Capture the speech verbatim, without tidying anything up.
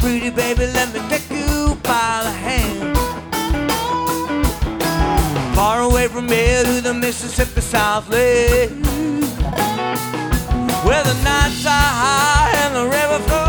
pretty baby, let me take you by the hand. Far away from here to the Mississippi Southland, where the nights are high and the river flows.